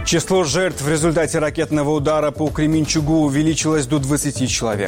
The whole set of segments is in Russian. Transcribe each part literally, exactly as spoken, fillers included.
Число жертв в результате ракетного удара по Кременчугу увеличилось до двадцати человек.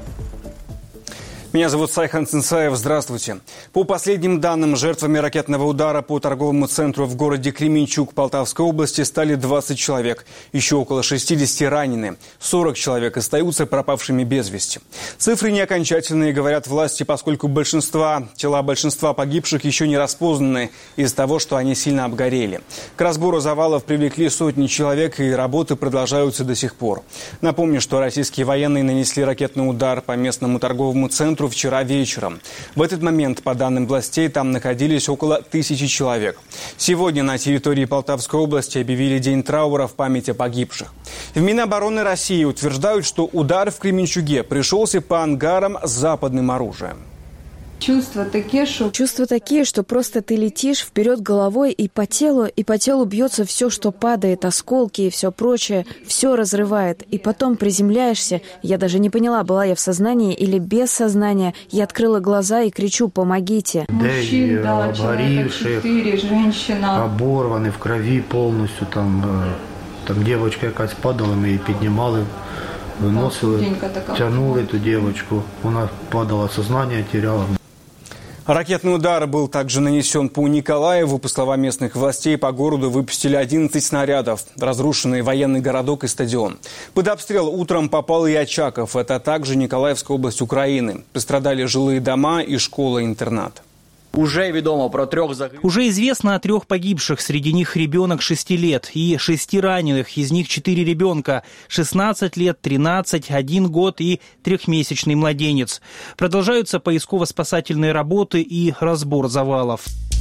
Меня зовут Сайхан Цинцаев. Здравствуйте. По последним данным, жертвами ракетного удара по торговому центру в городе Кременчуг Полтавской области стали двадцать человек. Еще около шестидесяти ранены. сорок человек остаются пропавшими без вести. Цифры не окончательные, говорят власти, поскольку большинства, тела большинства погибших еще не распознаны из-за того, что они сильно обгорели. К разбору завалов привлекли сотни человек, и работы продолжаются до сих пор. Напомню, что российские военные нанесли ракетный удар по местному торговому центру вчера вечером. В этот момент, по данным властей, там находились около тысячи человек. Сегодня на территории Полтавской области объявили день траура в память о погибших. В Минобороны России утверждают, что удар в Кременчуге пришелся по ангарам с западным оружием. Чувства такие, что... Чувства такие, что просто ты летишь вперед головой, и по телу, и по телу бьется все, что падает, осколки и все прочее, все разрывает. И потом приземляешься. Я даже не поняла, была я в сознании или без сознания. Я открыла глаза и кричу: «Помогите!» Мужчин, да, человека четыре, женщина. Оборваны, в крови полностью. Там, там девочка якась падала, мы її піднімали. Выносили, тянули эту девочку. Она падала, сознание теряла. Ракетный удар был также нанесен по Николаеву. По словам местных властей, по городу выпустили одиннадцать снарядов. Разрушенный военный городок и стадион. Под обстрел утром попал и Очаков. Это также Николаевская область Украины. Пострадали жилые дома и школа-интернат. Уже ведомо про трех загибших. Уже известно о трех погибших. Среди них ребенок шести лет и шести раненых. Из них четыре ребенка. шестнадцать лет, тринадцать, один год и трехмесячный младенец. Продолжаются поисково-спасательные работы и разбор завалов.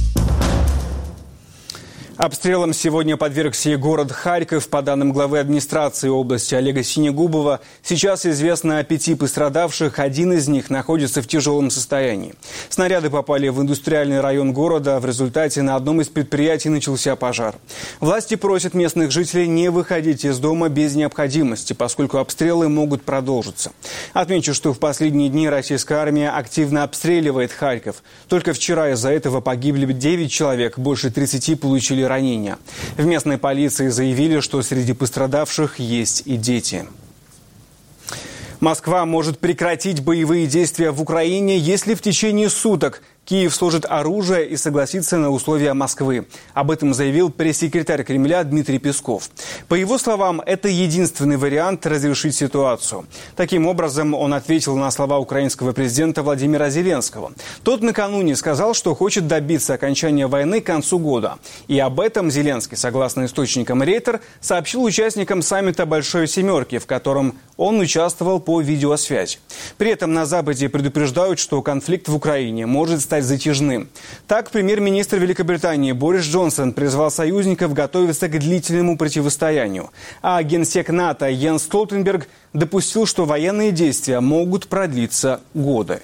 Обстрелом сегодня подвергся и город Харьков. По данным главы администрации области Олега Синегубова, сейчас известно о пяти пострадавших. Один из них находится в тяжелом состоянии. Снаряды попали в индустриальный район города. В результате на одном из предприятий начался пожар. Власти просят местных жителей не выходить из дома без необходимости, поскольку обстрелы могут продолжиться. Отмечу, что в последние дни российская армия активно обстреливает Харьков. Только вчера из-за этого погибли девять человек, больше тридцати получили ранения. В местной полиции заявили, что среди пострадавших есть и дети. Москва может прекратить боевые действия в Украине, если в течение суток Киев сложит оружие и согласится на условия Москвы. Об этом заявил пресс-секретарь Кремля Дмитрий Песков. По его словам, это единственный вариант разрешить ситуацию. Таким образом, он ответил на слова украинского президента Владимира Зеленского. Тот накануне сказал, что хочет добиться окончания войны к концу года. И об этом Зеленский, согласно источникам Рейтер, сообщил участникам саммита «Большой семерки», в котором он участвовал по видеосвязи. При этом на Западе предупреждают, что конфликт в Украине может стать затяжным. Так, премьер-министр Великобритании Борис Джонсон призвал союзников готовиться к длительному противостоянию. А генсек НАТО Йенс Столтенберг допустил, что военные действия могут продлиться годы.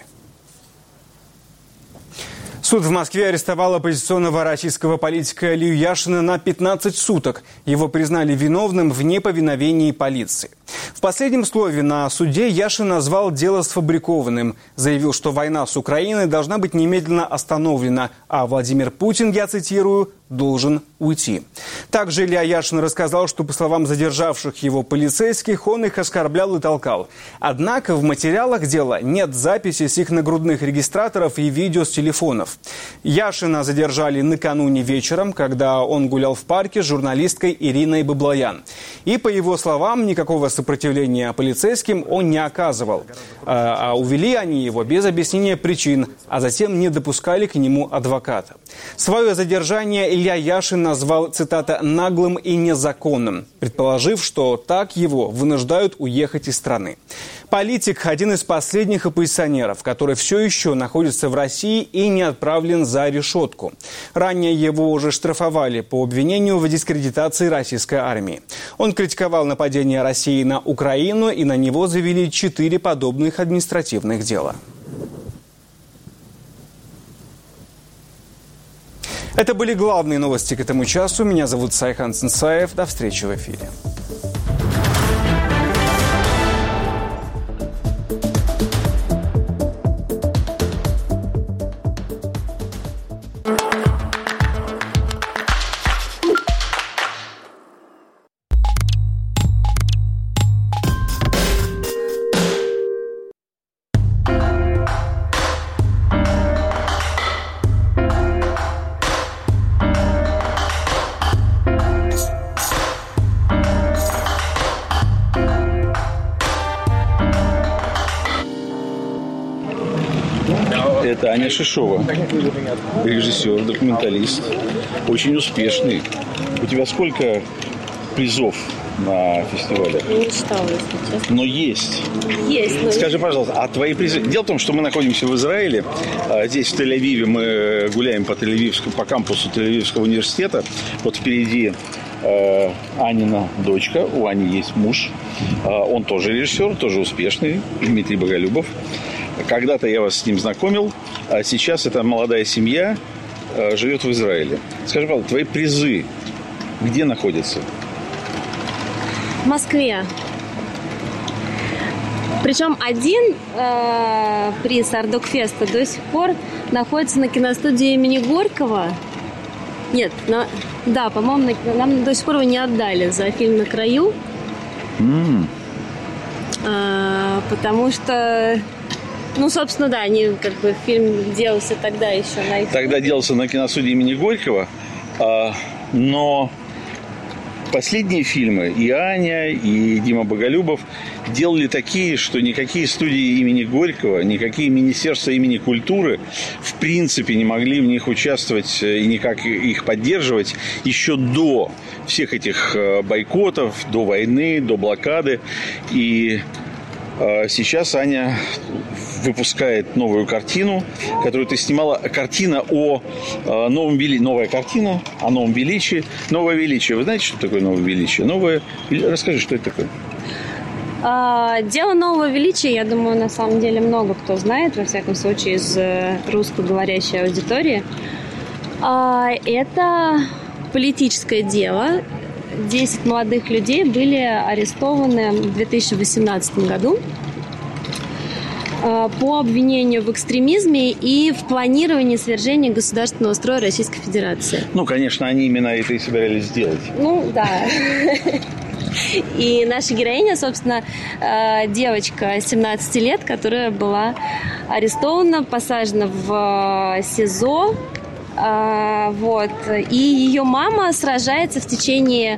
Суд в Москве арестовал оппозиционного российского политика Илью Яшина на пятнадцать суток. Его признали виновным в неповиновении полиции. В последнем слове на суде Яшин назвал дело сфабрикованным. Заявил, что война с Украиной должна быть немедленно остановлена, а Владимир Путин, я цитирую, должен уйти. Также Илья Яшин рассказал, что, по словам задержавших его полицейских, он их оскорблял и толкал. Однако в материалах дела нет записи с их нагрудных регистраторов и видео с телефонов. Яшина задержали накануне вечером, когда он гулял в парке с журналисткой Ириной Баблоян. И, по его словам, никакого сопротивления полицейским он не оказывал. А увели они его без объяснения причин, а затем не допускали к нему адвоката. Свое задержание Илья Яшин назвал, цитата, «наглым и незаконным», предположив, что так его вынуждают уехать из страны. Политик – один из последних оппозиционеров, который все еще находится в России и не отправлен за решетку. Ранее его уже штрафовали по обвинению в дискредитации российской армии. Он критиковал нападение России на Украину, и на него завели четыре подобных административных дела. Это были главные новости к этому часу. Меня зовут Сайхан Цинцаев. До встречи в эфире. Аня Шишова, режиссер, документалист, очень успешный. У тебя сколько призов на фестивале? Не считала, если честно. Но есть. Есть. Но... Скажи, пожалуйста, а твои призы... Дело в том, что мы находимся в Израиле. Здесь, в Тель-Авиве, мы гуляем по, Тель-Авивскому, по кампусу Тель-Авивского университета. Вот впереди э, Анина дочка. У Ани есть муж. Он тоже режиссер, тоже успешный. Дмитрий Боголюбов. Когда-то я вас с ним знакомил. А сейчас эта молодая семья э, живет в Израиле. Скажи, пожалуйста, твои призы где находятся? В Москве. Причем один э, приз Ардокфеста до сих пор находится на киностудии имени Горького. Нет, на, да, по-моему, на, нам до сих пор его не отдали за фильм «На краю». Mm. Э, потому что, ну, собственно, да, они как бы фильм делался тогда еще на их... Тогда делался на киностудии имени Горького, а, но... Последние фильмы и Аня, и Дима Боголюбов делали такие, что никакие студии имени Горького, никакие министерства имени культуры в принципе не могли в них участвовать и никак их поддерживать еще до всех этих бойкотов, до войны, до блокады. И сейчас Аня выпускает новую картину, которую ты снимала. Картина о новом величии. Новая картина о новом величии. Новое величие. Вы знаете, что такое новое величие? Новое... Расскажи, что это такое. Дело нового величия, я думаю, на самом деле много кто знает, во всяком случае, из русскоговорящей аудитории. Это политическое дело. Десять молодых людей были арестованы в две тысячи восемнадцатом году по обвинению в экстремизме и в планировании свержения государственного строя Российской Федерации. Ну, конечно, они именно это и собирались сделать. Ну, да. И наша героиня, собственно, девочка семнадцати лет, которая была арестована, посажена в СИЗО. Вот. И ее мама сражается в течение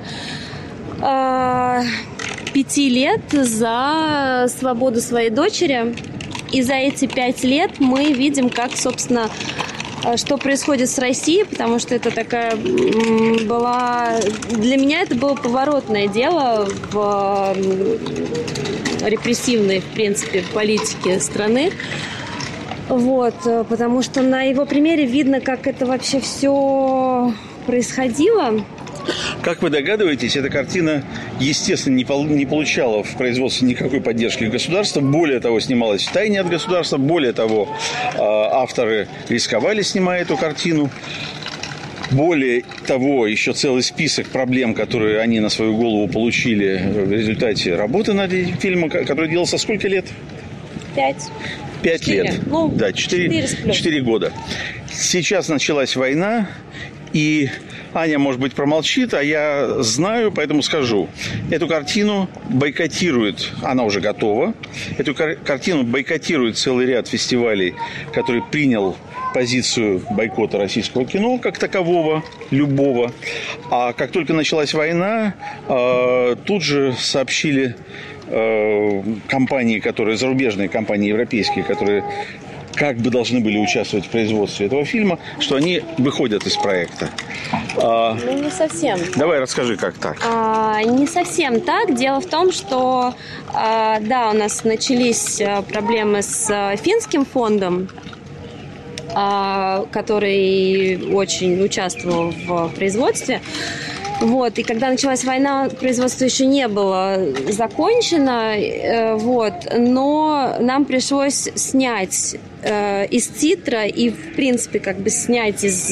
пяти лет за свободу своей дочери. И за эти пять лет мы видим, как, собственно, что происходит с Россией, потому что это такая была... Для меня это было поворотное дело в репрессивной, в принципе, политике страны. Вот, потому что на его примере видно, как это вообще все происходило. Как вы догадываетесь, эта картина, естественно, не, пол- не получала в производстве никакой поддержки государства. Более того, снималась в тайне от государства. Более того, э, авторы рисковали, снимая эту картину. Более того, еще целый список проблем, которые они на свою голову получили в результате работы над этим фильмом, который делался сколько лет? Пять. Пять четыре. лет. Ну, да, четыре, четыре года. Сейчас началась война, и Аня, может быть, промолчит, а я знаю, поэтому скажу. Эту картину бойкотирует, она уже готова, эту кар- картину бойкотирует целый ряд фестивалей, который принял позицию бойкота российского кино как такового, любого. А как только началась война, э, тут же сообщили э, компании, которые, зарубежные компании европейские, которые как бы должны были участвовать в производстве этого фильма, что они выходят из проекта. А, ну, не совсем. Давай расскажи, как так. А, не совсем так. Дело в том, что, а, да, у нас начались проблемы с финским фондом, а, который очень участвовал в производстве. Вот, и когда началась война, производство еще не было закончено, э, вот, но нам пришлось снять э, из титра и, в принципе, как бы снять из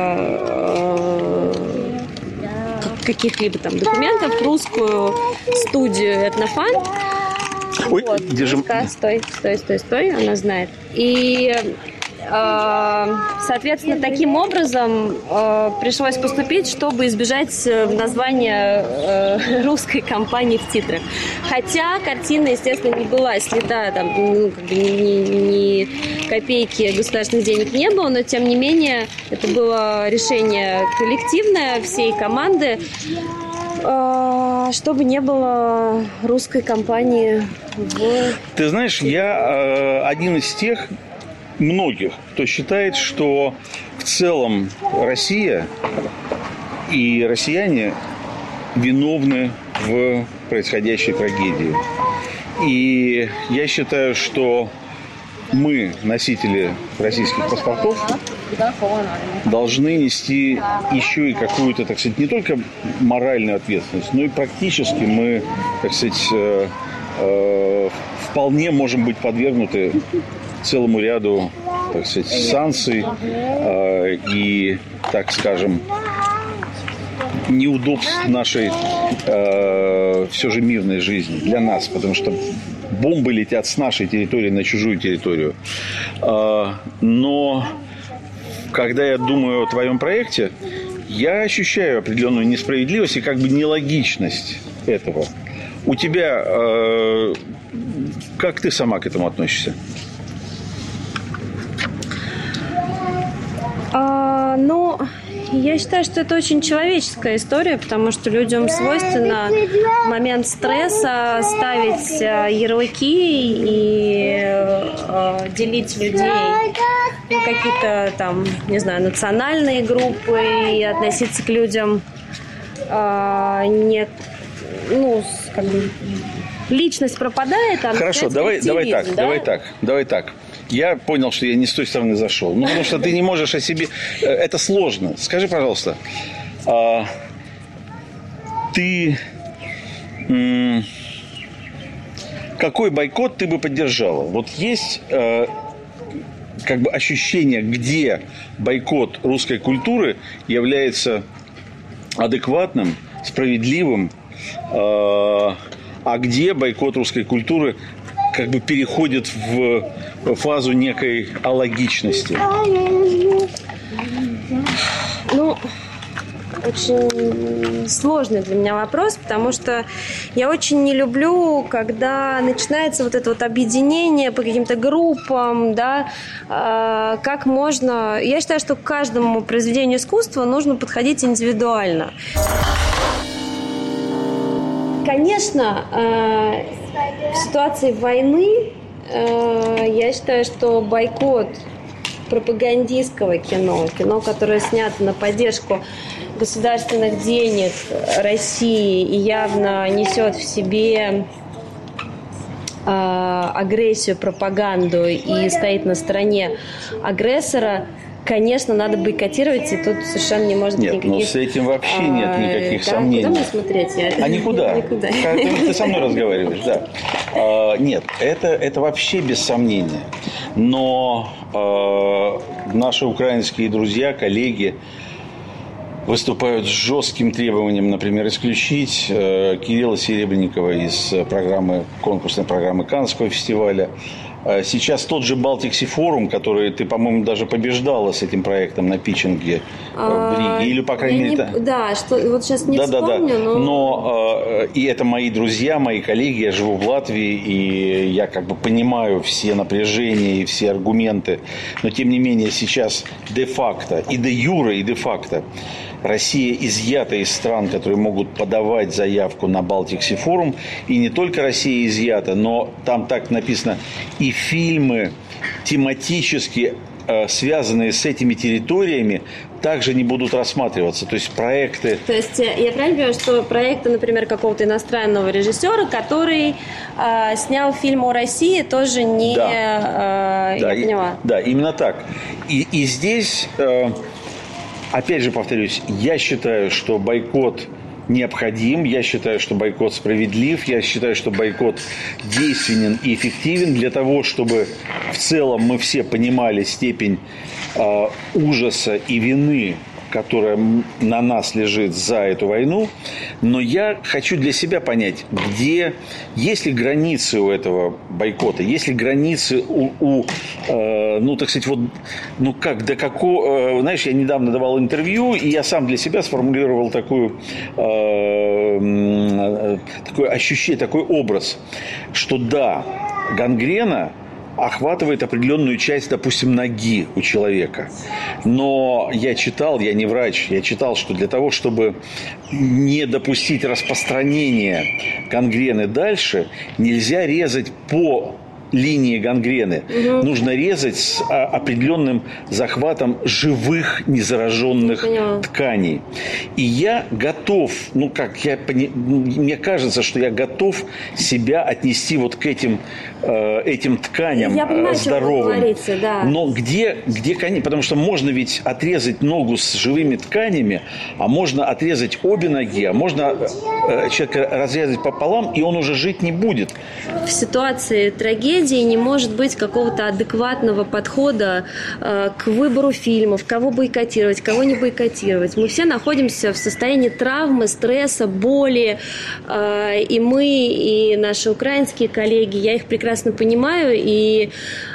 э, каких-либо там документов русскую студию «Этнофан». Ой, вот. держим. Стой, стой, стой, стой, она знает. И... Соответственно, таким образом э, пришлось поступить, чтобы избежать названия э, русской компании в титрах. Хотя картина, естественно, не была снята, там, ну, как бы ни, ни копейки государственных денег не было, но тем не менее это было решение коллективное всей команды, э, чтобы не было русской компании в... Ты знаешь, я э, один из тех, многих, кто считает, что в целом Россия и россияне виновны в происходящей трагедии. И я считаю, что мы, носители российских паспортов, должны нести еще и какую-то, так сказать, не только моральную ответственность, но и практически мы, так сказать, э, э, вполне можем быть подвергнуты целому ряду, так сказать, санкций э, и, так скажем, неудобств нашей э, все же мирной жизни для нас, потому что бомбы летят с нашей территории на чужую территорию. Э, но когда я думаю о твоем проекте, я ощущаю определенную несправедливость и как бы нелогичность этого. У тебя, э, как ты сама к этому относишься? А, ну, я считаю, что это очень человеческая история, потому что людям свойственно в момент стресса ставить ярлыки и э, делить людей на какие-то там, не знаю, национальные группы и относиться к людям э, не, ну, как бы, личность пропадает. А Хорошо, давай, давай так, да? давай так, давай так. Я понял, что я не с той стороны зашел. Ну, потому что ты не можешь о себе... Это сложно. Скажи, пожалуйста, а ты... М- какой бойкот ты бы поддержала? Вот есть э, как бы ощущение, где бойкот русской культуры является адекватным, справедливым, э, а где бойкот русской культуры как бы переходит в фазу некой алогичности? Ну, очень сложный для меня вопрос, потому что я очень не люблю, когда начинается вот это вот объединение по каким-то группам, да, э, как можно... Я считаю, что к каждому произведению искусства нужно подходить индивидуально. Конечно, э, в ситуации войны э, я считаю, что бойкот пропагандистского кино, кино, которое снято на поддержку государственных денег России и явно несет в себе э, агрессию, пропаганду и стоит на стороне агрессора, конечно, надо бойкотировать, и тут совершенно не может быть нет, никаких... Нет, но с этим вообще нет никаких да, сомнений. Куда мне смотреть? Я... А никуда. никуда. Ты, ты со мной разговариваешь, да. А, нет, это, это вообще без сомнения. Но а, наши украинские друзья, коллеги выступают с жестким требованием, например, исключить э, Кирилла Серебренникова из программы, конкурсной программы Каннского фестиваля. Сейчас тот же Baltic Sea Forum, который ты, по-моему, даже побеждала с этим проектом на питчинге а, в Риге, или, по крайней мере... Не, да, что, вот сейчас не да, вспомню, да, да. но... но... И это мои друзья, мои коллеги, я живу в Латвии, и я как бы понимаю все напряжения и все аргументы, но, тем не менее, сейчас де-факто, и де-юре, и де-факто Россия изъята из стран, которые могут подавать заявку на Baltic Sea Forum. И не только Россия изъята, но там так написано, и фильмы тематически э, связанные с этими территориями, также не будут рассматриваться. То есть проекты... То есть я правильно понимаю, что проекты, например, какого-то иностранного режиссера, который э, снял фильм о России, тоже не... Да, э, да, я и, поняла. Да, именно так. И, и здесь... Э, Опять же повторюсь, я считаю, что бойкот необходим, я считаю, что бойкот справедлив, я считаю, что бойкот действенен и эффективен для того, чтобы в целом мы все понимали степень э, ужаса и вины, которая на нас лежит за эту войну. Но я хочу для себя понять, где, есть ли границы у этого бойкота, есть ли границы у, у э, ну, так сказать, вот, ну, как, до какого, э, знаешь, я недавно давал интервью, и я сам для себя сформулировал такую, э, такое ощущение, такой образ, что да, гангрена охватывает определенную часть, допустим, ноги у человека. Но я читал, я не врач, я читал, что для того, чтобы не допустить распространения гангрены дальше, нельзя резать по линии гангрены. Угу. Нужно резать с определенным захватом живых незараженных тканей. И я готов, ну как, я, мне кажется, что я готов себя отнести вот к этим, этим тканям я понимаю, здоровым. Да. Но где, где, потому что можно ведь отрезать ногу с живыми тканями, а можно отрезать обе ноги, а можно человека разрезать пополам, и он уже жить не будет. В ситуации трагедии не может быть какого-то адекватного подхода э, к выбору фильмов, кого бойкотировать, кого не бойкотировать. Мы все находимся в состоянии травмы, стресса, боли, э, и мы, и наши украинские коллеги, я их прекрасно понимаю, и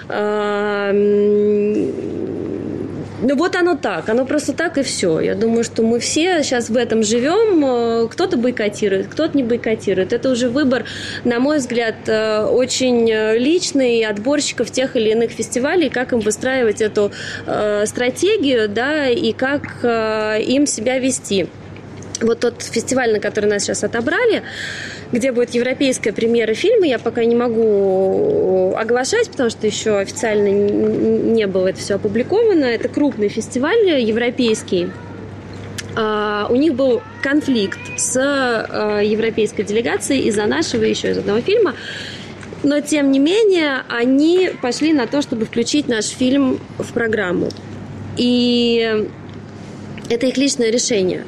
э, ну вот оно так, оно просто так и все. Я думаю, что мы все сейчас в этом живем. Кто-то бойкотирует, кто-то не бойкотирует. Это уже выбор, на мой взгляд, очень личный отборщиков тех или иных фестивалей, как им выстраивать эту э, стратегию, да, и как э, им себя вести. Вот тот фестиваль, на который нас сейчас отобрали, где будет европейская премьера фильма, я пока не могу оглашать, потому что еще официально не было это все опубликовано. Это крупный фестиваль европейский. У них был конфликт с европейской делегацией из-за нашего еще из одного фильма. Но, тем не менее, они пошли на то, чтобы включить наш фильм в программу. И это их личное решение.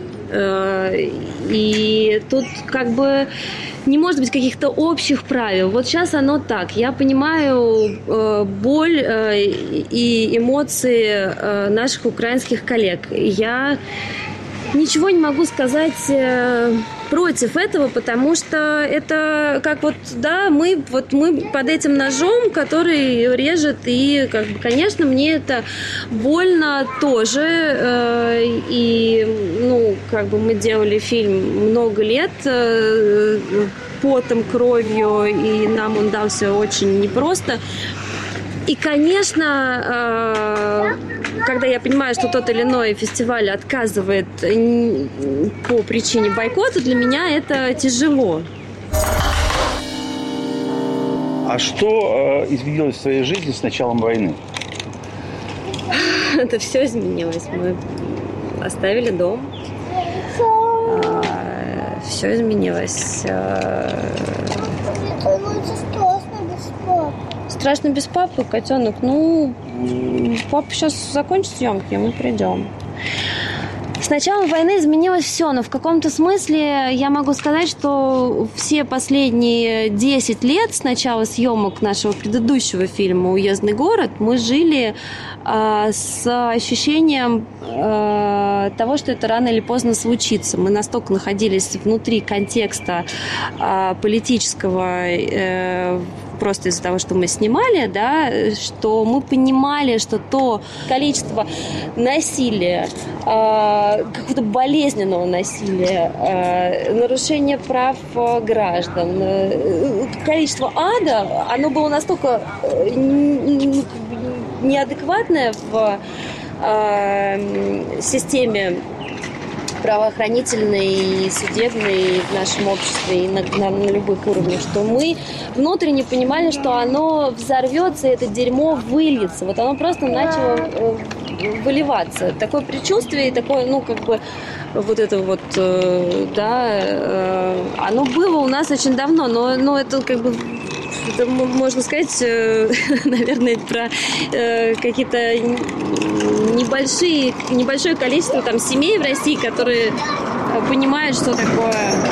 И тут как бы не может быть каких-то общих правил. Вот сейчас оно так. Я понимаю э, боль э, и эмоции э, наших украинских коллег. Я ничего не могу сказать э, против этого, потому что это как вот, да, мы, вот мы под этим ножом, который режет, и, как бы, конечно, мне это больно тоже, э, и, ну, как бы мы делали фильм много лет, э, потом, кровью, и нам он дался очень непросто. И, конечно, когда я понимаю, что тот или иной фестиваль отказывает по причине бойкота, для меня это тяжело. А что изменилось в твоей жизни с началом войны? Это все изменилось. Мы оставили дом. Все изменилось. Страшно без папы, котенок. Ну, папа сейчас закончит съемки, мы придем. С началом войны изменилось все, но в каком-то смысле я могу сказать, что все последние десять лет с начала съемок нашего предыдущего фильма «Уездный город» мы жили э, с ощущением э, того, что это рано или поздно случится. Мы настолько находились внутри контекста э, политического, э, просто из-за того, что мы снимали, да, что мы понимали, что то количество насилия, э, какого-то болезненного насилия, э, нарушения прав граждан, э, количество ада, оно было настолько э, неадекватное в э, системе правоохранительной и судебной в нашем обществе и на, на, на любых уровнях, что мы внутренне понимали, что оно взорвется, и это дерьмо выльется. Вот оно просто начало э, выливаться. Такое предчувствие и такое, ну, как бы, вот это вот, э, да, э, оно было у нас очень давно, но, но это как бы это, можно сказать, э, наверное, про э, какие-то небольшие, небольшое количество там семей в России, которые понимают, что такое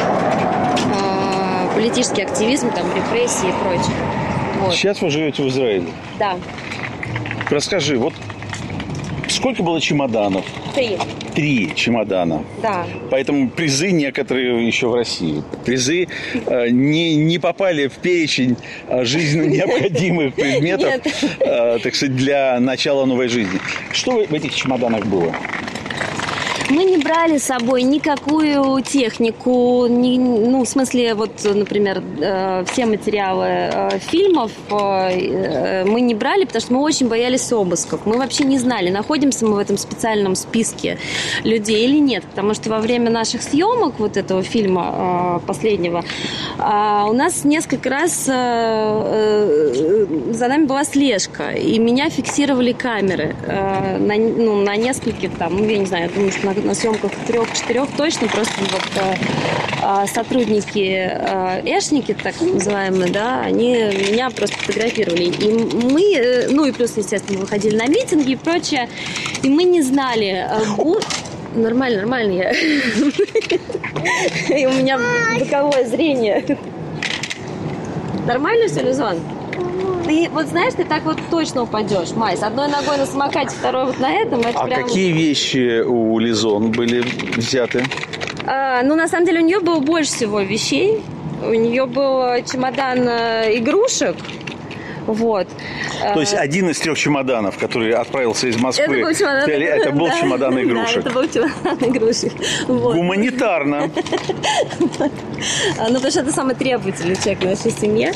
э, политический активизм, там, репрессии и прочее. Вот. Сейчас вы живете в Израиле? Да. Расскажи, вот сколько было чемоданов? Три. Три чемодана. Да. Поэтому призы некоторые еще в России. Призы э, не, не попали в перечень э, жизненно необходимых предметов, э, так сказать, для начала новой жизни. Что в этих чемоданах было? Мы не брали с собой никакую технику, ни, ну, в смысле, вот, например, все материалы фильмов мы не брали, потому что мы очень боялись обысков. Мы вообще не знали, находимся мы в этом специальном списке людей или нет, потому что во время наших съемок вот этого фильма последнего у нас несколько раз за нами была слежка, и меня фиксировали камеры на, ну, на нескольких там, я не знаю, я думаю, что на, на съемках трех-четырех точно, просто вот а, сотрудники а, эшники, так называемые, да, они меня просто фотографировали. И мы, ну и плюс, естественно, выходили на митинги и прочее, и мы не знали... Бу... Нормально, нормально я. И у меня боковое зрение. Нормально все, Лизон? Ты вот знаешь, ты так вот точно упадешь, Май, с одной ногой на самокате, второй вот на этом. Это а прям... какие вещи у Лизон были взяты? А, ну, на самом деле, у нее было больше всего вещей. У нее был чемодан игрушек. Вот. То есть один из трех чемоданов, который отправился из Москвы, это был чемодан, это был да, чемодан игрушек. Да, это был чемодан игрушек. Вот. Гуманитарно. Ну, потому что это самый требовательный человек в нашей семье.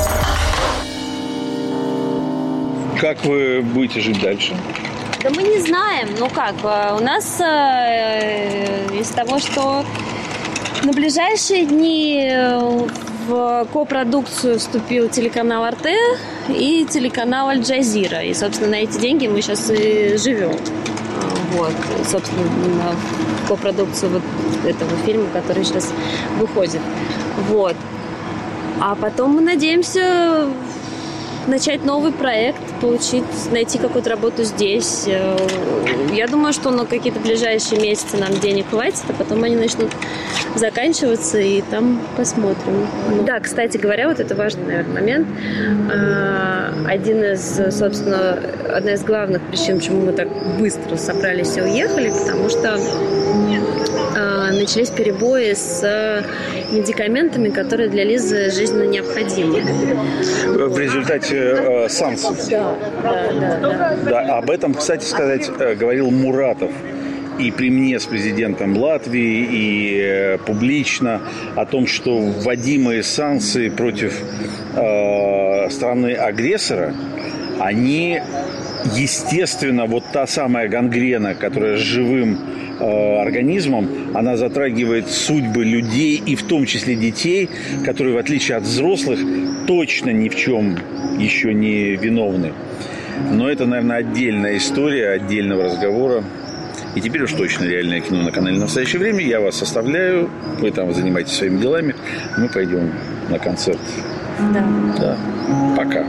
Как вы будете жить дальше? Да мы не знаем. Ну как, у нас э, из того, что на ближайшие дни в копродукцию вступил телеканал эр тэ и телеканал Аль Джазира. И, собственно, на эти деньги мы сейчас и живем. Вот, собственно, на копродукцию вот этого фильма, который сейчас выходит. Вот. А потом мы надеемся начать новый проект, получить, найти какую-то работу здесь. Я думаю, что на какие-то ближайшие месяцы нам денег хватит, а потом они начнут заканчиваться, и там посмотрим. Да, кстати говоря, вот это важный, наверное, момент. Один из, собственно, одна из главных причин, почему мы так быстро собрались и уехали, потому что начались перебои с медикаментами, которые для Лизы жизненно необходимы. В результате э, санкций. Да, да, да, да. Да, об этом, кстати сказать, говорил Муратов и при мне с президентом Латвии, и э, публично о том, что вводимые санкции против э, страны-агрессора, они, естественно, вот та самая гангрена, которая с живым организмом, она затрагивает судьбы людей, и в том числе детей, которые, в отличие от взрослых, точно ни в чем еще не виновны. Но это, наверное, отдельная история, отдельного разговора. И теперь уж точно реальное кино на канале «Настоящее время». Я вас оставляю, вы там занимаетесь своими делами, мы пойдем на концерт. Да. Да. Пока.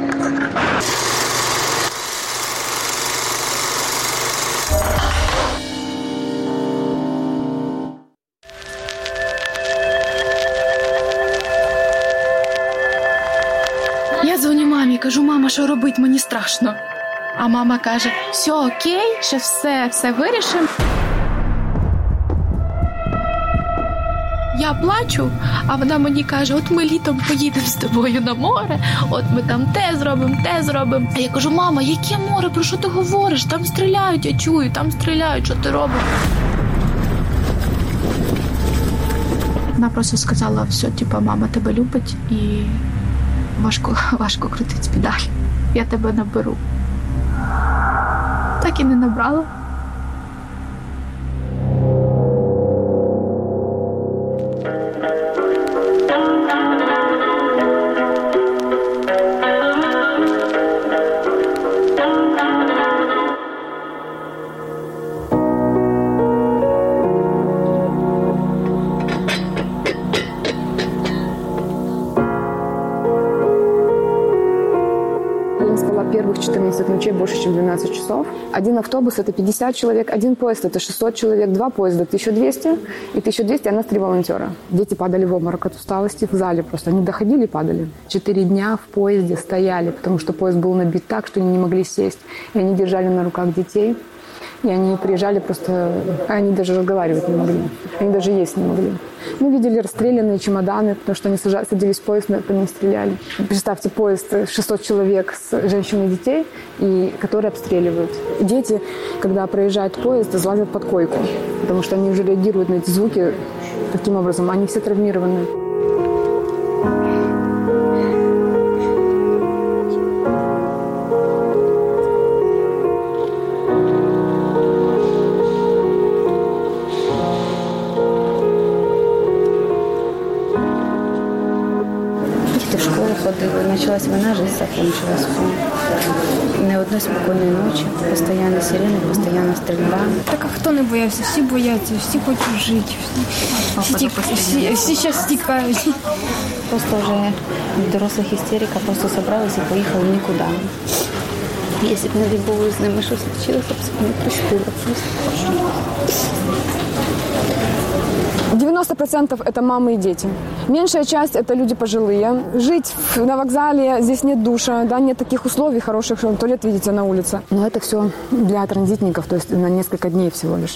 Я дзвоню мамі, кажу, мама, що робити, мені страшно. А мама каже, все окей, ще все, все вирішимо. Я плачу, а вона мені каже, от ми літом поїдемо з тобою на море, от ми там те зробимо, те зробимо. А я кажу, мама, яке море, про що ти говориш? Там стріляють, я чую, там стріляють, що ти робиш? Вона просто сказала, все, типа, мама тебе любить і важко, важко крутить педаль. Я тебе наберу. Так і не набрала. Первых четырнадцать ночей больше, чем двенадцать часов. Один автобус – это пятьдесят человек, один поезд – это шестьсот человек, два поезда – тысяча двести, и тысяча двести – у нас три волонтера. Дети падали в обморок от усталости в зале просто. Они доходили и падали. Четыре дня в поезде стояли, потому что поезд был набит так, что они не могли сесть. И они держали на руках детей. И они приезжали просто... Они даже разговаривать не могли. Они даже есть не могли. Мы видели расстрелянные чемоданы, потому что они садились в поезд, по ним стреляли. Представьте, поезд шестьсот человек с женщин и детей, и которые обстреливают. Дети, когда проезжает поезд, залазят под койку, потому что они уже реагируют на эти звуки таким образом. Они все травмированы. Началась война, жизнь закончилась. Ни одної спокійної ночі, постійно сирени, постійно стрільба. Так а хто не боявся? Всі бояться, всі хочуть жити. Всі, всі, всі, всі зараз тікають. Просто вже дорослих істерика просто зібралися і поїхали нікуди. Якщо б не було з ними щось случилося, б не пустила. девяносто процентов это мамы и дети. Меньшая часть это люди пожилые. Жить на вокзале, здесь нет душа, да, нет таких условий хороших, что туалет видите на улице. Но это все для транзитников, то есть на несколько дней всего лишь.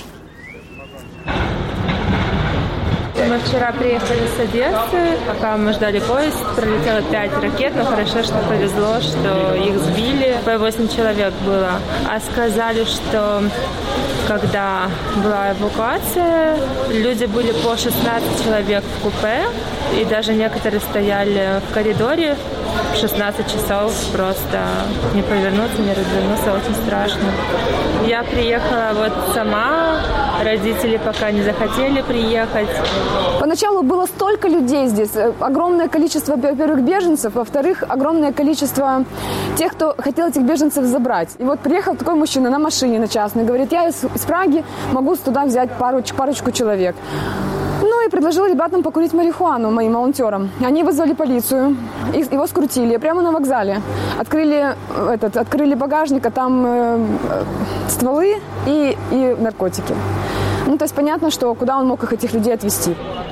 Мы вчера приехали с Одессы, пока мы ждали поезд, пролетело пять ракет, но хорошо, что повезло, что их сбили. По восемь человек было. А сказали, что когда была эвакуация, люди были по шестнадцать человек в купе, и даже некоторые стояли в коридоре шестнадцать часов, просто не повернуться, не развернуться, очень страшно. Я приехала вот сама, родители пока не захотели приехать. Поначалу было столько людей здесь, огромное количество, во-первых, беженцев, во-вторых, огромное количество тех, кто хотел этих беженцев забрать. И вот приехал такой мужчина на машине, на частной, говорит, я из, из Праги могу туда взять пароч, парочку человек. Ну и предложил ребятам покурить марихуану, моим волонтерам. Они вызвали полицию, его скрутили прямо на вокзале. Открыли, этот, открыли багажник, а там э, стволы и, и наркотики. Ну, то есть понятно, что куда он мог их, этих людей отвезти.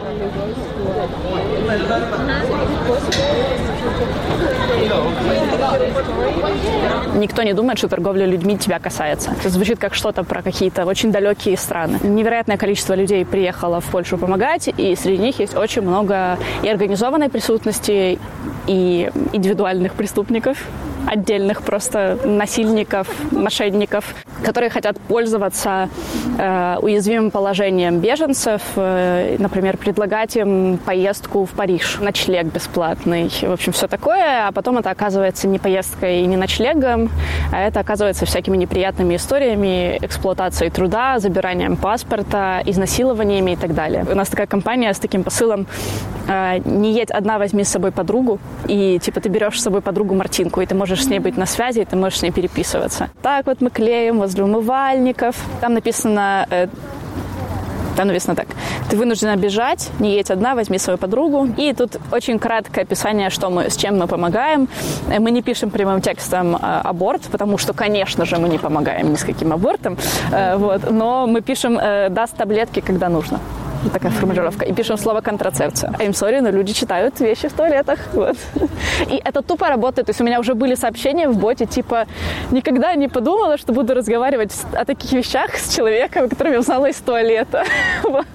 Никто не думает, что торговля людьми тебя касается. Это звучит как что-то про какие-то очень далекие страны. Невероятное количество людей приехало в Польшу помогать, и среди них есть очень много и организованной преступности, и индивидуальных преступников, отдельных просто насильников, мошенников, которые хотят пользоваться э, уязвимым положением беженцев, э, например, предлагать им поездку в Париж, ночлег бесплатный, в общем, все такое, а потом это оказывается не поездкой и не ночлегом, а это оказывается всякими неприятными историями, эксплуатацией труда, забиранием паспорта, изнасилованиями и так далее. У нас такая компания с таким посылом э, «Не едь одна, возьми с собой подругу», и типа ты берешь с собой подругу Мартинку, и ты можешь с ней быть на связи, и ты можешь с ней переписываться. Так вот мы клеим возле умывальников. Там написано, э, там написано так: ты вынуждена бежать, не едь одна, возьми свою подругу. И тут очень краткое описание, что мы, с чем мы помогаем. Мы не пишем прямым текстом э, аборт, потому что, конечно же, мы не помогаем ни с каким абортом, э, вот, но мы пишем э, «даст таблетки, когда нужно». Такая формулировка. И пишем слово «контрацепция». I'm sorry, но люди читают вещи в туалетах. Вот. И это тупо работает. То есть у меня уже были сообщения в боте, типа, никогда не подумала, что буду разговаривать о таких вещах с человеком, который я узнала из туалета. Вот.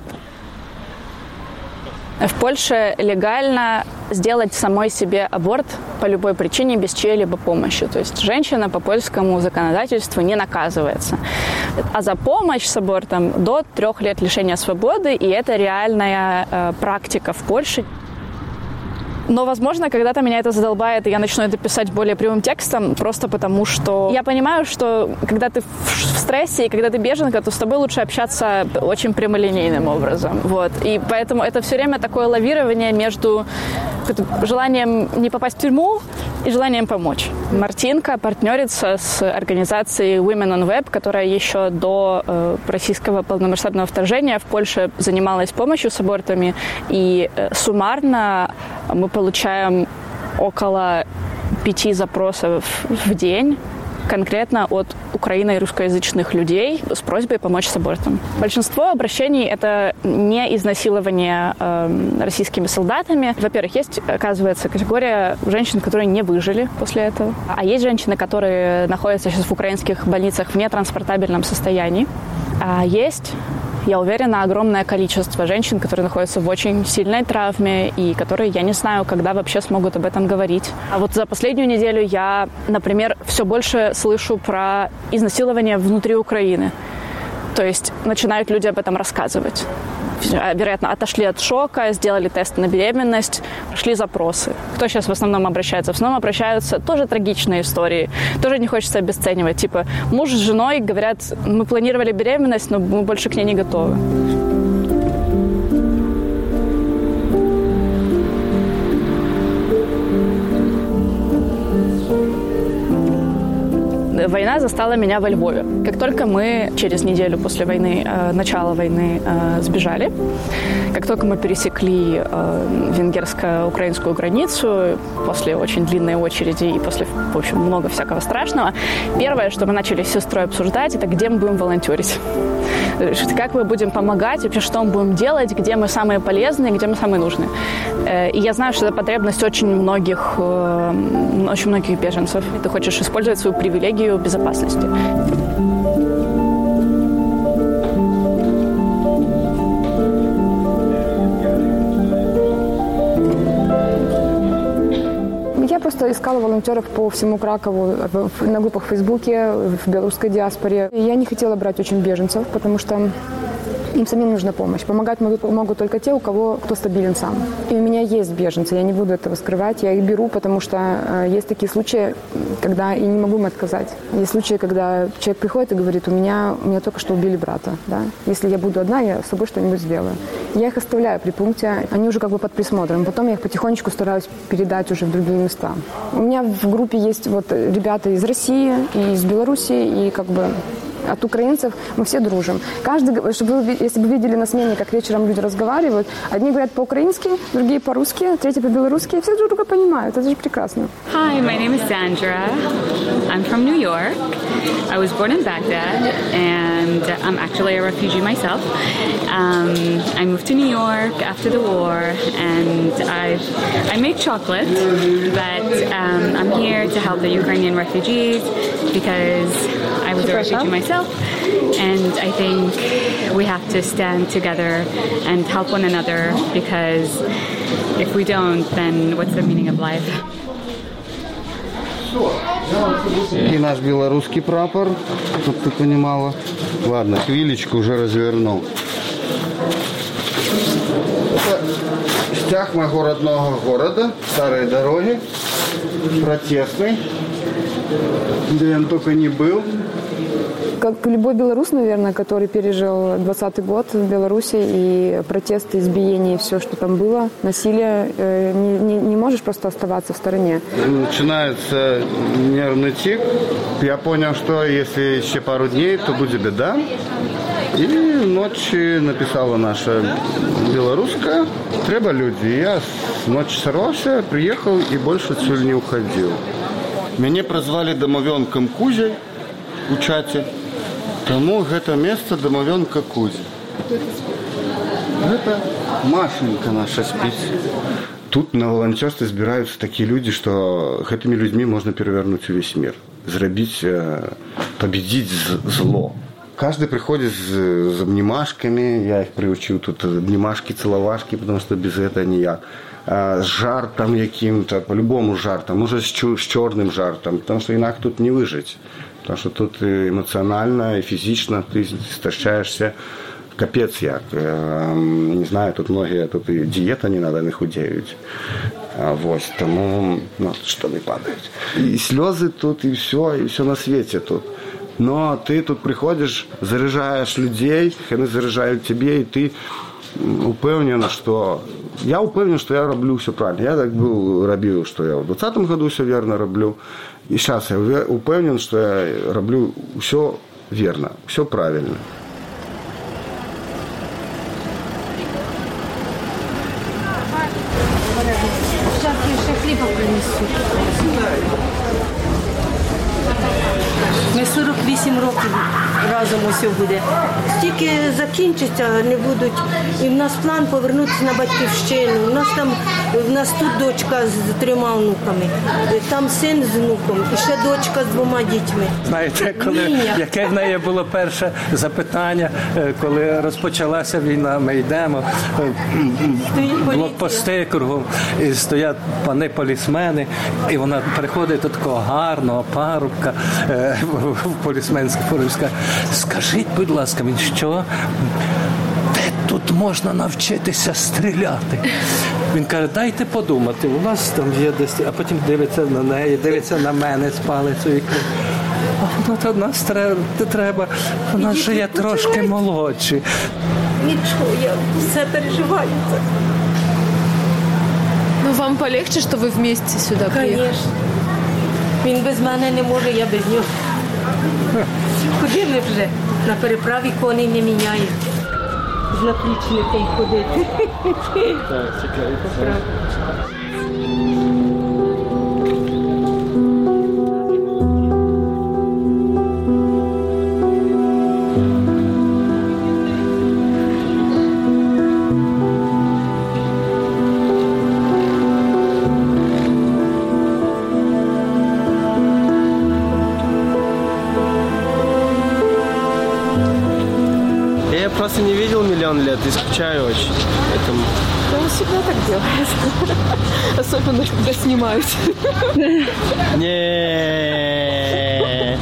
В Польше легально сделать самой себе аборт по любой причине без чьей-либо помощи. То есть женщина по польскому законодательству не наказывается. А за помощь с абортом до трех лет лишения свободы, и это реальная э, практика в Польше. Но, возможно, когда-то меня это задолбает, и я начну это писать более прямым текстом, просто потому что я понимаю, что когда ты в стрессе и когда ты беженка, то с тобой лучше общаться очень прямолинейным образом. Вот. И поэтому это все время такое лавирование между желанием не попасть в тюрьму и желанием помочь. Мартинка партнерится с организацией Women on Web, которая еще до э, российского полномасштабного вторжения в Польше занималась помощью с абортами. И э, суммарно мы получаем около пяти запросов в день конкретно от украино- и русскоязычных людей с просьбой помочь с абортом. Большинство обращений – это не изнасилование э, российскими солдатами. Во-первых, есть, оказывается, категория женщин, которые не выжили после этого. А есть женщины, которые находятся сейчас в украинских больницах в нетранспортабельном состоянии. А есть, я уверена, огромное количество женщин, которые находятся в очень сильной травме и которые, я не знаю, когда вообще смогут об этом говорить. А вот за последнюю неделю я, например, все больше слышу про изнасилование внутри Украины. То есть начинают люди об этом рассказывать. Вероятно, отошли от шока, сделали тест на беременность, прошли запросы. Кто сейчас в основном обращается? В основном обращаются тоже трагичные истории. Тоже не хочется обесценивать. Типа муж с женой говорят, мы планировали беременность, но мы больше к ней не готовы. Война застала меня во Львове. Как только мы через неделю после войны, э, начала войны, э, сбежали, как только мы пересекли э, венгерско-украинскую границу, после очень длинной очереди и после, в общем, много всякого страшного, первое, что мы начали с сестрой обсуждать, это где мы будем волонтерить. Как мы будем помогать, вообще что мы будем делать, где мы самые полезные, где мы самые нужные. Э, и я знаю, что это потребность очень многих, э, очень многих беженцев. Ты хочешь использовать свою привилегию безопасности. Я просто искала волонтеров по всему Кракову, на группах в Фейсбуке, в белорусской диаспоре. Я не хотела брать очень беженцев, потому что им самим нужна помощь. Помогать могут, могут только те, у кого кто стабилен сам. И у меня есть беженцы, я не буду этого скрывать. Я их беру, потому что э, есть такие случаи, когда и не могу им отказать. Есть случаи, когда человек приходит и говорит, у меня, у меня только что убили брата. Да? Если я буду одна, я с собой что-нибудь сделаю. Я их оставляю при пункте, они уже как бы под присмотром. Потом я их потихонечку стараюсь передать уже в другие места. У меня в группе есть вот ребята из России, и из Беларуси, и как бы... От украинцев мы все дружим. Каждый, чтобы вы, если бы видели на смене, как вечером люди разговаривают, одни говорят по-украински, другие по-русски, третьи по-белорусски, и все друг друга понимают. Это же прекрасно. Hi, my name is Sandra. I'm from New York. I was born in Baghdad, and I'm actually a refugee myself. Um, I moved to New York after the war, and I I make chocolate, but um, I'm here to help the Ukrainian refugees because I was a refugee myself, and I think we have to stand together and help one another, because if we don't, then what's the meaning of life? И наш белорусский прапор, чтобы ты понимала. Ладно, хвилечку уже развернул. Это стяг моего родного города, старой дороги, протестный, где я только не был. Как любой белорус, наверное, который пережил двадцатый год в Беларуси, и протесты, избиения, и все, что там было, насилие, не, не, не можешь просто оставаться в стороне. Начинается нервный тик. Я понял, что если еще пару дней, то будет беда. И ночью написала наша белорусская, треба люди. Я ночью сорвался, приехал и больше отсюда не уходил. Меня прозвали домовенком Кузей у чате. Тому это место домовенка Кузя. Это Машенька наша спит. Тут на волонтерстве збираються такі люди, що гэтымі людьми можна перевернуть весь мир. Зрабіць, победить зло. Каждый приходит с, с обнимашками. Я их приучил тут обнимашки, целовашки, потому что без этого никак. С жартом яким-то, по-любому жартом. Может, с, чу- с черным жартом, потому что инак тут не выжить. Потому что тут эмоционально и физично ты истощаешься капец як. Не знаю, тут многие, тут и диета не надо, не худеют. Вот, тому, ну, штаны падают. И слезы тут, и все, и все на свете тут. Но ты тут приходишь, заряжаешь людей, они заряжают тебе, и ты упевнен, что... Я упевнен, что я роблю все правильно. Я так был, робил, что я в двадцатом году все верно роблю. И сейчас я упевнен, что я роблю все верно, все правильно. Сейчас я еще хлеба принесу. Ми сорок вісім років разом усе буде. Тільки закінчиться, не будуть. І в нас план повернутися на батьківщину. У нас там, у нас тут дочка з трьома внуками, там син з внуком і ще дочка з двома дітьми. Знаєте, коли, яке в неї було перше запитання, коли розпочалася війна, ми йдемо, блокпости кругом, і стоять пани полісмени, і вона приходить до такого гарного парубка в полісменській формі, скаже: скажіть, будь ласка, він що? Де тут можна навчитися стріляти? Він каже: дайте подумати, у нас там є десь, а потім дивиться на неї, дивиться на мене з палицею і каже: ну, то нас треба, у нас же є трошки молодші. Нічого, я все переживаю. Ну, вам полегче, що ви вместе сюди приїхали? Звісно. Він без мене не може, я без нього. Куди ми вже? На переправі коней не міняють. З наплічником ходити. Так, цікаво. Я просто не видел миллион лет и скучаю очень. Поэтому... Да, он всегда так делает. Особенно, когда снимают. Не.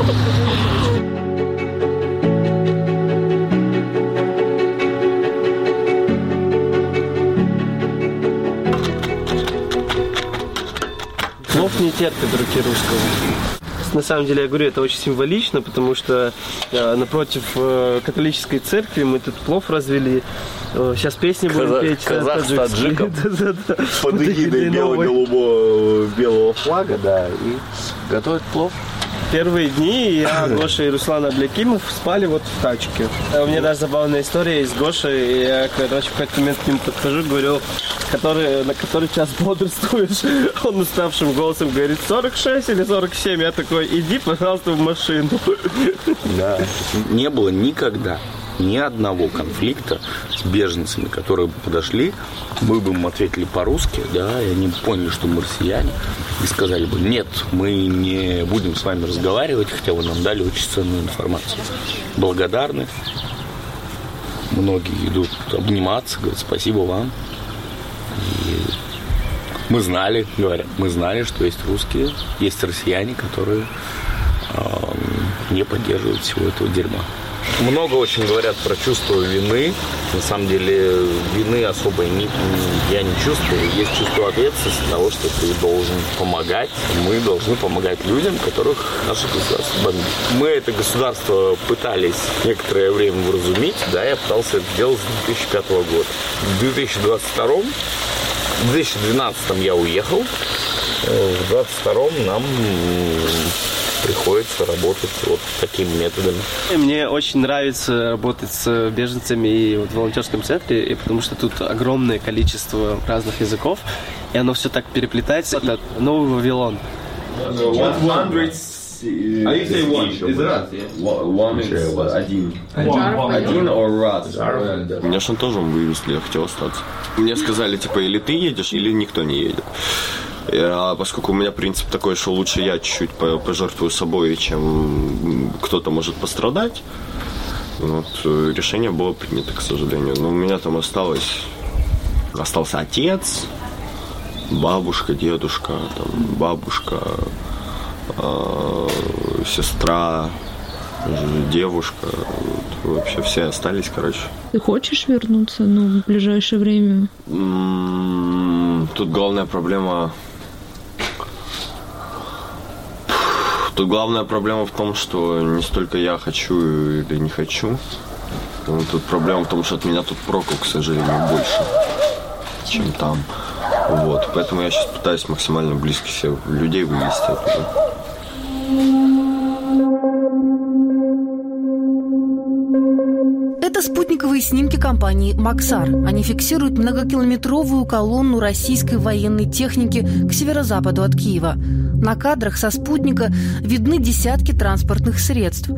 Плов не терпит руки русского. На самом деле, я говорю, это очень символично, потому что э, напротив э, католической церкви мы тут плов развели. Э, сейчас песни будем Казах, петь. Казах с таджиком. Под эгидой белого, белого флага, да, и готовят плов. Первые дни я, Гоша и Руслан Аблякимов спали вот в тачке. У меня даже забавная история с Гошей. Я, короче, в какой-то момент к нему подхожу, говорю: который, на который час бодрствуешь? Он уставшим голосом говорит: сорок шесть или сорок семь. Я такой: иди, пожалуйста, в машину. Да, не было никогда ни одного конфликта с беженцами, которые бы подошли, мы бы им ответили по-русски, да, и они бы поняли, что мы россияне, и сказали бы: нет, мы не будем с вами разговаривать, хотя вы нам дали очень ценную информацию. Благодарны. Многие идут обниматься, говорят: спасибо вам. И мы знали, говорят, мы знали, что есть русские, есть россияне, которые э, не поддерживают всего этого дерьма. Много очень говорят про чувство вины. На самом деле вины особой не, я не чувствую. Есть чувство ответственности того, что ты должен помогать. Мы должны помогать людям, которых наше государство бомбит. Мы это государство пытались некоторое время вразумить. Да, я пытался это делать с две тысячи пятого года. В две тысячи двадцать втором, в две тысячи двенадцатом я уехал. В две тысячи двадцать втором нам приходится работать вот такими методами. Мне очень нравится работать с беженцами и вот в волонтерском центре, и потому что тут огромное количество разных языков, и оно все так переплетается. Это новый Вавилон. А if they want, is it one is один. Один or раз. Меня шантажом вывезли, я хотел остаться. Мне сказали, типа, или ты едешь, или никто не едет. А поскольку у меня принцип такой, что лучше я чуть-чуть пожертвую собой, чем кто-то может пострадать, вот, решение было принято, к сожалению. Но у меня там осталось, остался отец, бабушка, дедушка, там, бабушка, э, сестра, девушка. Вот, вообще все остались, короче. Ты хочешь вернуться, ну, в ближайшее время? Тут главная проблема... Тут главная проблема в том, что не столько я хочу или не хочу. Тут проблема в том, что от меня тут проку, к сожалению, больше, чем там. Вот. Поэтому я сейчас пытаюсь максимально близко себе людей вывести оттуда. Это «Спутник спутниковые снимки компании «Максар». Они фиксируют многокилометровую колонну российской военной техники к северо-западу от Киева. На кадрах со спутника видны десятки транспортных средств.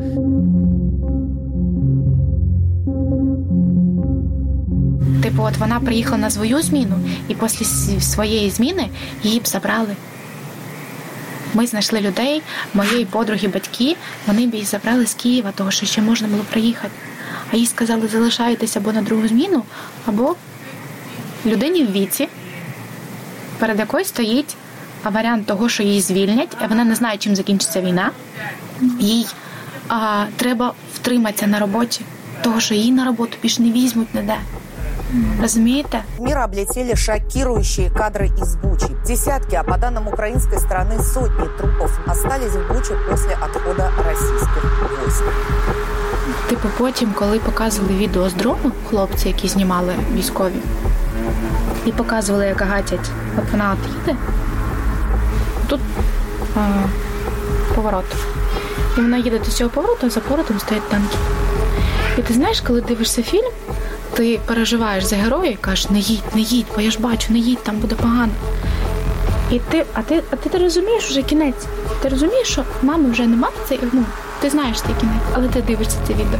Типу, от вона приїхала на свою зміну, і після своєї зміни її б забрали. Ми знайшли людей, моєї подруги, батьки, вони б її забрали з Києва, того, що ще можна було приїхати. А їй сказали, залишайтеся або на другу зміну, або людині в віці, перед якою стоїть варіант того, що її звільнять, а вона не знає, чим закінчиться війна. Їй а, треба втриматися на роботі, того, що її на роботу більше не візьмуть ніде. Разумеете? Мир облетели шокирующие кадры из Бучи. Десятки, а по данным украинской стороны сотни трупов остались в Буче после отхода российских войск. Типу потім, коли показували відео з дрону, хлопці, які знімали військові, і показували, як гатять, от вона от їде, тут а, поворот. І вона їде до цього повороту, а за поворотом стоять танки. І ти знаєш, коли дивишся фільм, ти переживаєш за героя і кажеш, не їдь, не їдь, бо я ж бачу, не їдь, там буде погано. І ти, а ти, а ти, ти розумієш вже кінець. Ти розумієш, що мами вже немає, це, ну, ти знаєш цей кінець, але ти дивишся це відео.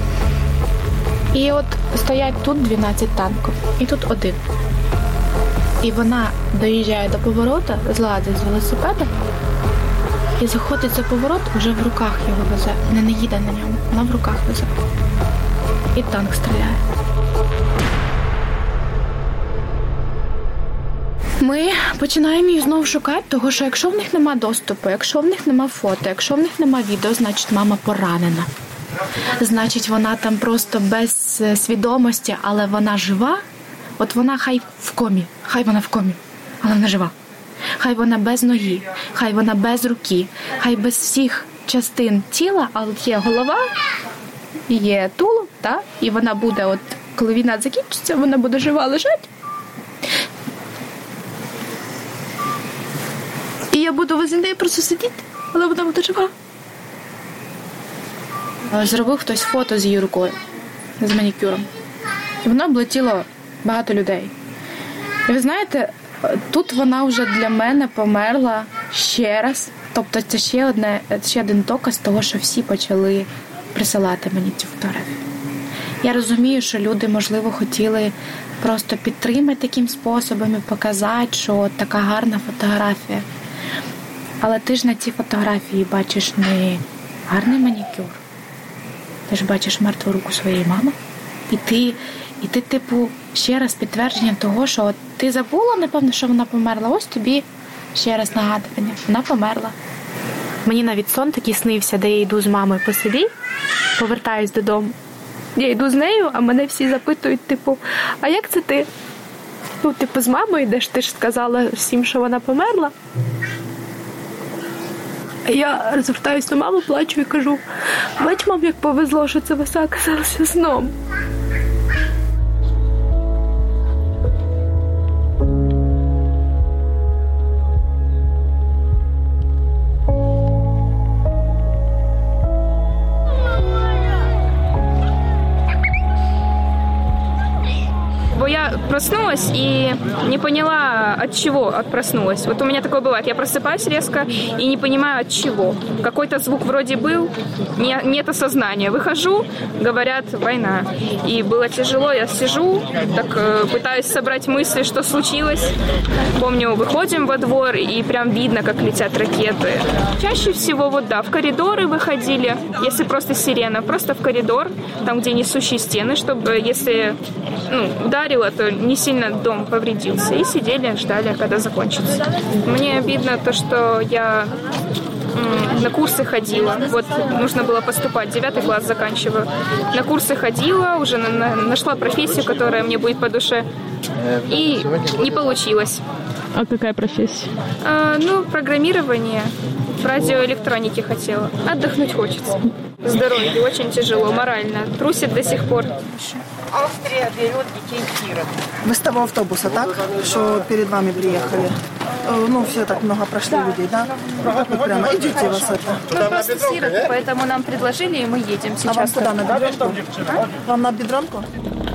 І от стоять тут дванадцять танків, і тут один. І вона доїжджає до поворота, злазить з велосипеда і заходить за поворот, вже в руках його везе. Не, не їде на ньому, вона в руках везе. І танк стріляє. Ми починаємо її знову шукати, тому що якщо в них нема доступу, якщо в них нема фото, якщо в них нема відео, значить мама поранена. Значить вона там просто без свідомості, але вона жива. От вона хай в комі, хай вона в комі, але вона жива. Хай вона без ноги, хай вона без руки, хай без всіх частин тіла, але є голова, є тулуб, та? І вона буде, от коли війна закінчиться, вона буде жива лежати. І я буду возле неї просто сидіти, але вона буде жива. Зробив хтось фото з її рукою, з манікюром. І воно облетіло багато людей. І ви знаєте, тут вона вже для мене померла ще раз. Тобто це ще, одне, ще один доказ того, що всі почали присилати мені цю фотографію. Я розумію, що люди, можливо, хотіли просто підтримати таким способом і показати, що от така гарна фотографія. Але ти ж на цій фотографії бачиш не гарний манікюр. Ти ж бачиш мертву руку своєї мами. І ти, і ти, типу, ще раз підтвердження того, що от ти забула, напевно, що вона померла. Ось тобі ще раз нагадування. Вона померла. Мені навіть сон такий снився, де я йду з мамою по селі, повертаюсь додому. Я йду з нею, а мене всі запитують, типу, а як це ти? Ну, типу, з мамою йдеш, ти ж сказала всім, що вона померла. Я розвертаюсь на маму, плачу і кажу, бач, мам, як повезло, що це все оказалося сном. Бо я проснулась и не поняла, от чего проснулась. Вот у меня такое бывает. Я просыпаюсь резко и не понимаю, от чего. Какой-то звук вроде был, не, нет осознания. Выхожу, говорят, война. И было тяжело, я сижу, так пытаюсь собрать мысли, что случилось. Помню, выходим во двор, и прям видно, как летят ракеты. Чаще всего, вот да, в коридоры выходили, если просто сирена, просто в коридор, там, где несущие стены, чтобы, если, ну, ударило, то не сильно дом повредился. И сидели, ждали, когда закончится. Мне обидно то, что я на курсы ходила. Вот нужно было поступать, девятый класс заканчиваю. На курсы ходила, уже на, на, нашла профессию, которая мне будет по душе. И не получилось. А какая профессия? А, ну, программирование. В радиоэлектронике хотела. Отдохнуть хочется. Здоровье очень тяжело, морально. Трусит до сих пор. Австрия берет детей в Киров. Вы с того автобуса, так? Что перед вами приехали? ну, все так много прошли людей, да? Вот вот прямо, идите вас это. Мы просто сироты, поэтому нам предложили, и мы едем сейчас. А вам куда, на бедронку? А? Вам на бедронку?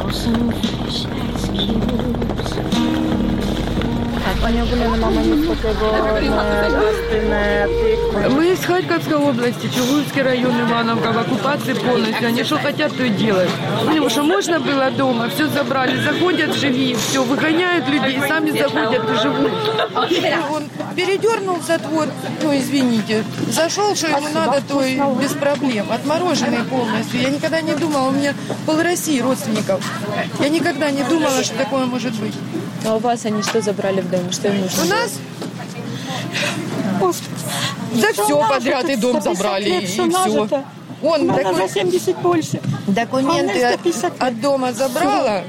Мы из Харьковской области, Чугуевский район, Ивановка, в оккупации полностью. Они что хотят, то и делают. Потому что можно было дома, все забрали, заходят живи, все, выгоняют людей, сами заходят и живут. Он передернул затвор, ну извините, зашел, что ему надо, то и без проблем. Отмороженные полностью. Я никогда не думала, у меня пол России родственников. Я никогда не думала, что такое может быть. А у вас они что забрали в дом? Что им нужно? У нас да все подряд, и дом забрали, и все. Он за семьдесят больше. Документы от, от дома забрала.